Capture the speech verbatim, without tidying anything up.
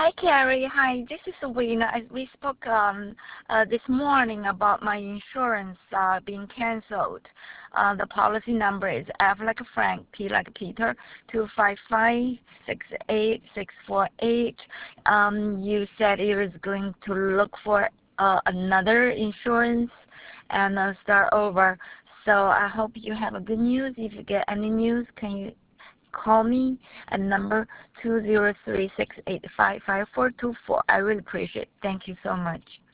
Hi, Carrie. Hi, this is Wina. I- We spoke um, uh, this morning about my insurance uh, being canceled. Uh, the policy number is F like Frank, P like Peter, two five five six eight six four eight. Um, you said it was going to look for uh, another insurance and uh, start over. So I hope you have a good news. If you get any news, can you call me at number two zero three six eight five five four two four. I really appreciate it. Thank you so much.